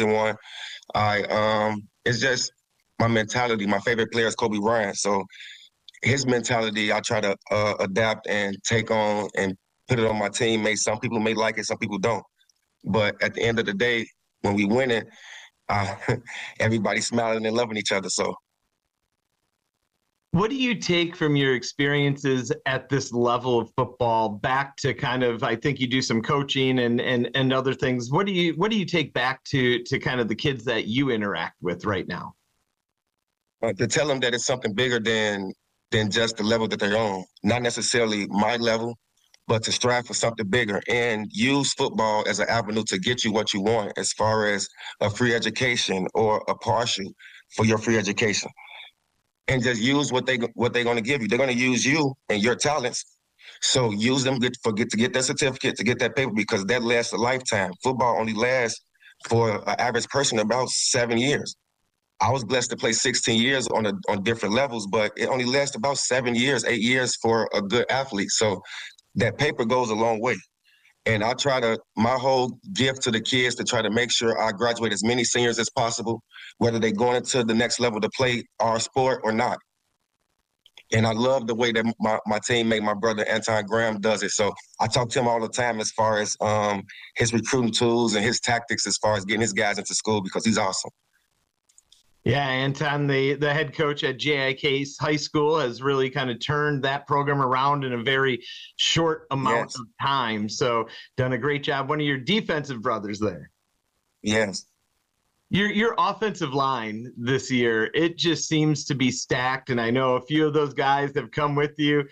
I. It's just my mentality. My favorite player is Kobe Bryant. So his mentality, I try to adapt and take on and put it on my teammates. Some people may like it, some people don't. But at the end of the day, when we win it, everybody's smiling and loving each other. So. What do you take from your experiences at this level of football back to kind of, I think you do some coaching and other things. What do you take back to kind of the kids that you interact with right now? To tell them that it's something bigger than just the level that they're on. Not necessarily my level, but to strive for something bigger and use football as an avenue to get you what you want, as far as a free education or a partial for your free education. And just use what they're going to give you. They're going to use you and your talents So use them to get that certificate, to get that paper, because that lasts a lifetime. Football only lasts for an average person about 7 years. I was blessed to play 16 years on different levels, but it only lasts about 7 years, 8 years for a good athlete. So that paper goes a long way. And I my whole gift to the kids to try to make sure I graduate as many seniors as possible, whether they're going into the next level to play our sport or not. And I love the way that my teammate, my brother Anton Graham, does it. So I talk to him all the time as far as his recruiting tools and his tactics as far as getting his guys into school, because he's awesome. Yeah, Anton, the head coach at JIK High School, has really kind of turned that program around in a very short amount of time. So done a great job. One of your defensive brothers there. Yes. Your offensive line this year, it just seems to be stacked. And I know a few of those guys have come with you.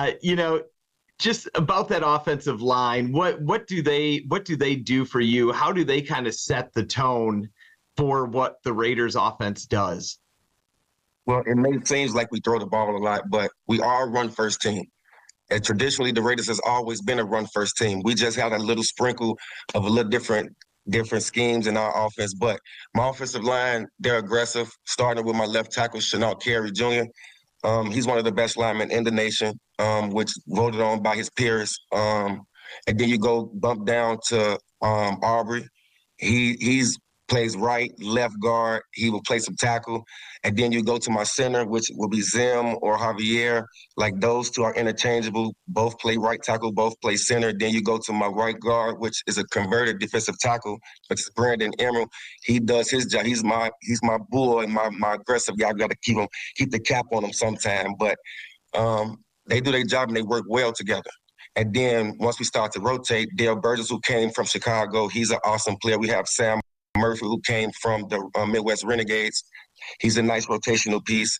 Just about that offensive line, what do they do for you? How do they kind of set the tone for what the Raiders offense does? Well, it may seem like we throw the ball a lot, but we are a run-first team. And traditionally, the Raiders has always been a run-first team. We just had a little sprinkle of a little different schemes in our offense. But my offensive line, they're aggressive, starting with my left tackle, Chenault Carey Jr. He's one of the best linemen in the nation, which voted on by his peers. And then you go bump down to Aubrey. He's plays right, left guard. He will play some tackle. And then you go to my center, which will be Zim or Javier. Like, those two are interchangeable. Both play right tackle, both play center. Then you go to my right guard, which is a converted defensive tackle, which is Brandon Emerald. He does his job. He's my bull and my aggressive guy. I got to keep the cap on him sometime. But they do their job and they work well together. And then once we start to rotate, Dale Burgess, who came from Chicago, he's an awesome player. We have Sam Murphy, who came from the Midwest Renegades. He's a nice rotational piece.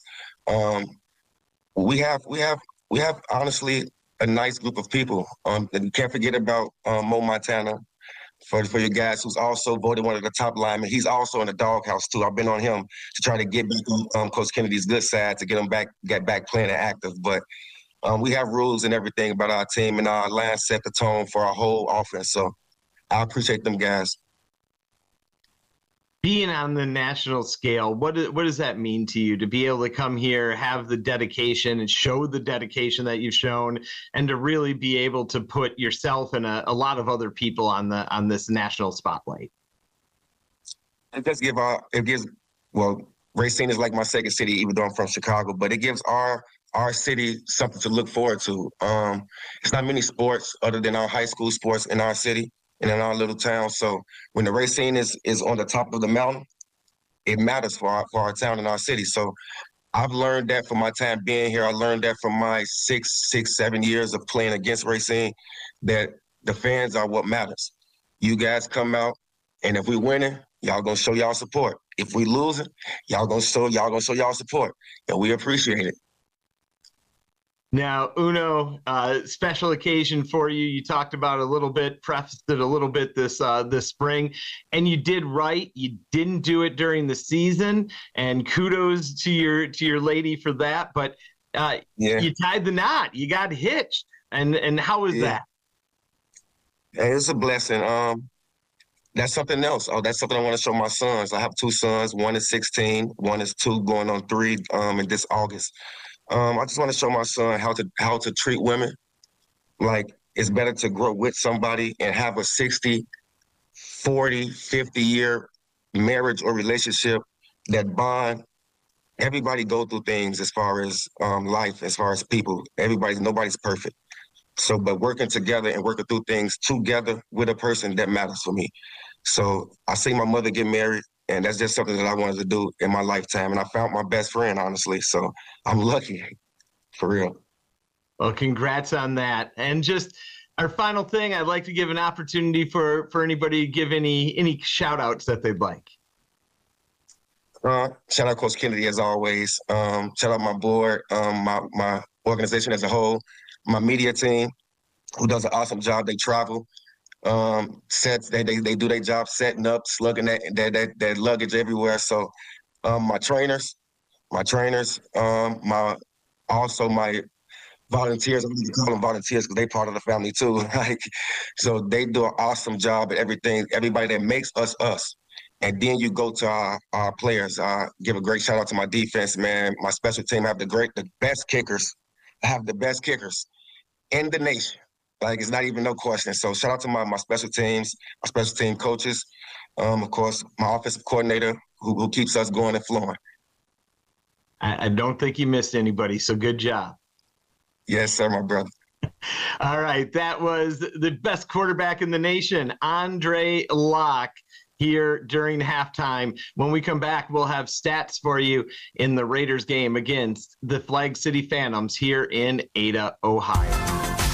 We have honestly a nice group of people. And you can't forget about Mo Montana for your guys, who's also voted one of the top linemen. He's also in the doghouse too. I've been on him to try to get back on Coach Kennedy's good side to get back playing and active. But we have rules and everything about our team, and our line set the tone for our whole offense. So I appreciate them guys. Being on the national scale, what does that mean to you, to be able to come here, have the dedication and show the dedication that you've shown, and to really be able to put yourself and a lot of other people on this national spotlight? It does Racine is like my second city, even though I'm from Chicago, but it gives our city something to look forward to. It's not many sports other than our high school sports in our city and in our little town. So when the Racine is on the top of the mountain, it matters for our town and our city. So I've learned that from my time being here. I learned that from my 7 years of playing against Racine, that the fans are what matters. You guys come out, and if we winning, y'all gonna show y'all support. If we losing, y'all gonna show y'all support, and we appreciate it. Now, Uno, special occasion for you. You talked about a little bit, prefaced it a little bit this spring, and you did right. You didn't do it during the season, and kudos to your lady for that. But you tied the knot. You got hitched, and how was that? It's a blessing. That's something else. That's something I want to show my sons. I have 2 sons. One is 16. One is 2, going on 3 in this August. I just want to show my son how to treat women. Like, it's better to grow with somebody and have a 60, 40, 50-year marriage or relationship that bond. Everybody go through things as far as life, as far as people. Nobody's perfect. So, but working together and working through things together with a person, that matters for me. So I see my mother get married, and that's just something that I wanted to do in my lifetime. And I found my best friend, honestly. So I'm lucky, for real. Well, congrats on that. And just our final thing, I'd like to give an opportunity for anybody to give any shout outs that they'd like. Shout out Coach Kennedy, as always. Shout out my board, my organization as a whole, my media team, who does an awesome job. They travel. They do their job setting up, slugging that luggage everywhere. So my trainers, my volunteers. I don't even call them volunteers because they're part of the family too. Like, so they do an awesome job at everything. Everybody that makes us us. And then you go to our players. Give a great shout out to my defense, man. My special team. I have the best kickers. I have the best kickers in the nation. Like, it's not even no question. So shout out to my special teams, my special team coaches. Of course, my offensive coordinator who keeps us going and flowing. I don't think you missed anybody, so good job. Yes, sir, my brother. All right, that was the best quarterback in the nation, Andre Locke, here during halftime. When we come back, we'll have stats for you in the Raiders game against the Flag City Phantoms here in Ada, Ohio.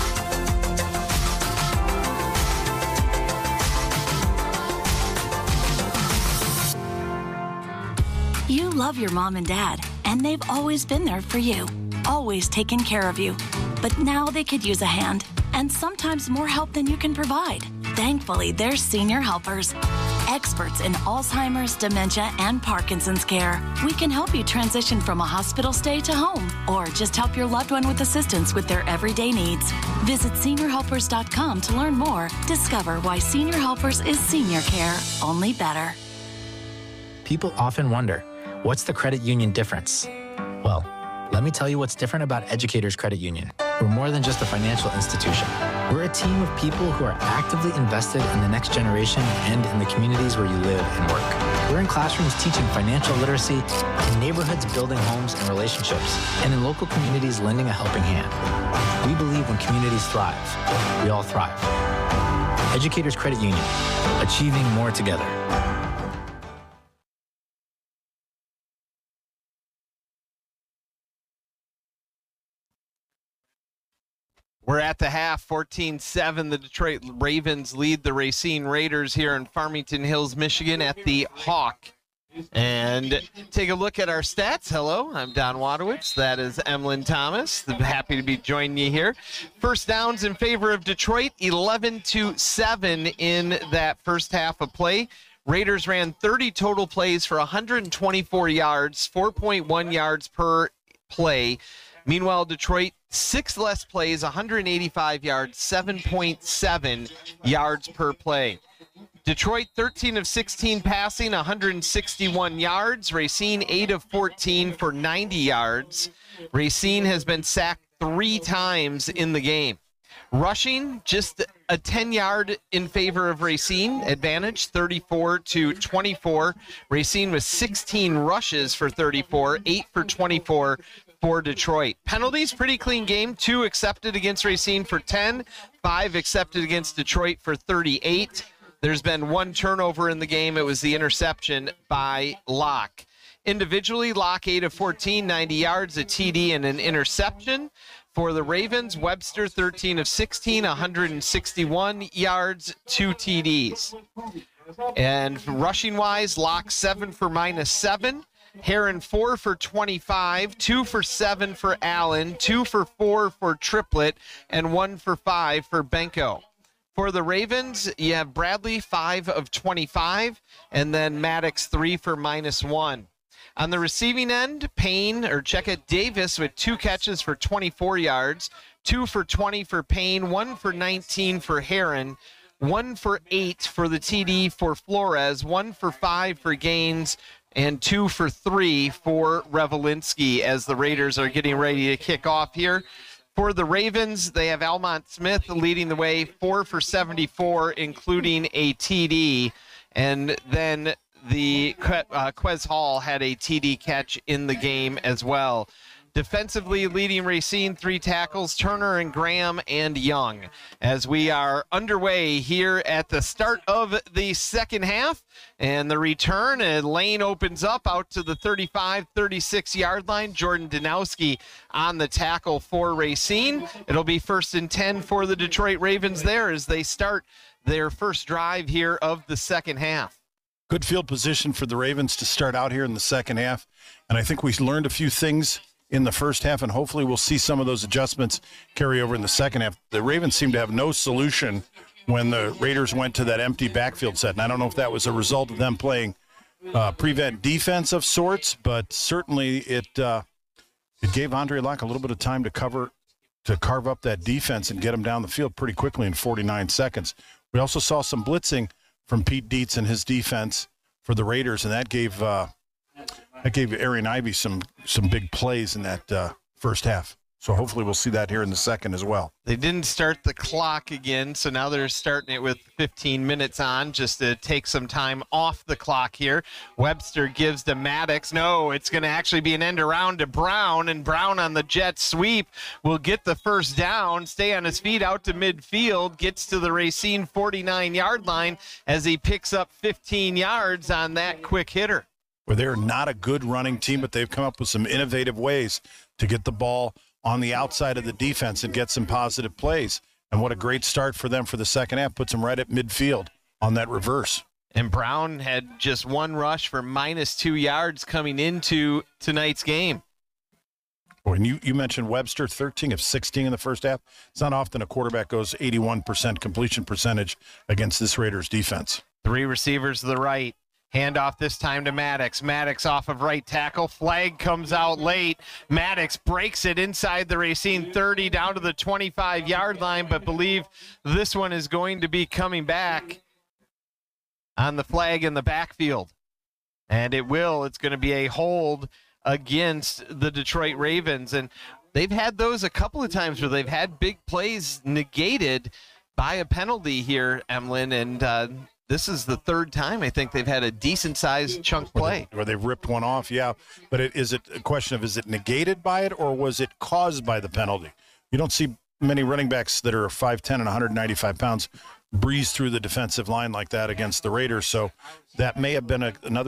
You love your mom and dad, and they've always been there for you, always taken care of you. But now they could use a hand, and sometimes more help than you can provide. Thankfully, there's Senior Helpers, experts in Alzheimer's, dementia, and Parkinson's care. We can help you transition from a hospital stay to home, or just help your loved one with assistance with their everyday needs. Visit seniorhelpers.com to learn more. Discover why Senior Helpers is senior care, only better. People often wonder, what's the credit union difference? Well, let me tell you what's different about Educators Credit Union. We're more than just a financial institution. We're a team of people who are actively invested in the next generation and in the communities where you live and work. We're in classrooms teaching financial literacy, in neighborhoods building homes and relationships, and in local communities lending a helping hand. We believe when communities thrive, we all thrive. Educators Credit Union, achieving more together. We're at the half, 14-7. The Detroit Ravens lead the Racine Raiders here in Farmington Hills, Michigan at the Hawk. And take a look at our stats. Hello, I'm Don Wadowitz. That is Emlyn Thomas. Happy to be joining you here. First downs in favor of Detroit, 11-7 in that first half of play. Raiders ran 30 total plays for 124 yards, 4.1 yards per play. Meanwhile, Detroit, 6 less plays, 185 yards, 7.7 yards per play. Detroit, 13 of 16 passing, 161 yards. Racine, 8 of 14 for 90 yards. Racine has been sacked 3 times in the game. Rushing, just a 10-yard in favor of Racine advantage, 34-24. Racine with 16 rushes for 34, 8 for 24 for Detroit. Penalties, pretty clean game. 2 accepted against Racine for 10, 5 accepted against Detroit for 38. There's been 1 turnover in the game. It was the interception by Locke. Individually, Locke 8 of 14, 90 yards, a TD, and an interception. For the Ravens, Webster 13 of 16, 161 yards, 2 TDs. And rushing-wise, Locke 7 for -7. Heron 4 for 25, 2 for 7 for Allen, 2 for 4 for Triplett, and 1 for 5 for Benko. For the Ravens, you have Bradley 5 of 25, and then Maddox 3 for -1. On the receiving end, Payne or Checkett Davis with 2 catches for 24 yards, 2 for 20 for Payne, 1 for 19 for Heron, 1 for 8 for the TD for Flores, 1 for 5 for Gaines, and 2 for 3 for Revelinski as the Raiders are getting ready to kick off here. For the Ravens, they have Almont Smith leading the way, 4 for 74, including a TD. And then the Quez Hall had a TD catch in the game as well. Defensively leading Racine, 3 tackles, Turner and Graham and Young. As we are underway here at the start of the second half, and the return, a lane opens up out to the 35-36 yard line. Jordan Danowski on the tackle for Racine. It'll be 1st and 10 for the Detroit Ravens there as they start their first drive here of the second half. Good field position for the Ravens to start out here in the second half, and I think we learned a few things in the first half, and hopefully we'll see some of those adjustments carry over in the second half. The Ravens seem to have no solution when the Raiders went to that empty backfield set, and I don't know if that was a result of them playing prevent defense of sorts, but certainly it gave Andre Locke a little bit of time to cover to carve up that defense and get them down the field pretty quickly in 49 seconds. We also saw some blitzing from Pete Dietz and his defense for the Raiders, and that gave Arian Ivey some big plays in that first half. So hopefully we'll see that here in the second as well. They didn't start the clock again, so now they're starting it with 15 minutes on just to take some time off the clock here. Webster gives to Maddox. No, it's going to actually be an end around to Brown, and Brown on the jet sweep will get the first down, stay on his feet out to midfield, gets to the Racine 49-yard line as he picks up 15 yards on that quick hitter. Where they're not a good running team, but they've come up with some innovative ways to get the ball on the outside of the defense and get some positive plays. And what a great start for them for the second half. Puts them right at midfield on that reverse. And Brown had just one rush for -2 yards coming into tonight's game. Boy, and you mentioned Webster, 13 of 16 in the first half. It's not often a quarterback goes 81% completion percentage against this Raiders defense. 3 receivers to the right. Handoff this time to Maddox. Maddox off of right tackle. Flag comes out late. Maddox breaks it inside the Racine 30 down to the 25-yard line, but believe this one is going to be coming back on the flag in the backfield. And it will. It's going to be a hold against the Detroit Ravens. And they've had those a couple of times where they've had big plays negated by a penalty here, Emlyn, and this is the third time I think they've had a decent-sized chunk play. Where they've ripped one off, yeah. But is it a question of, is it negated by it, or was it caused by the penalty? You don't see many running backs that are 5'10 and 195 pounds breeze through the defensive line like that against the Raiders. So that may have been another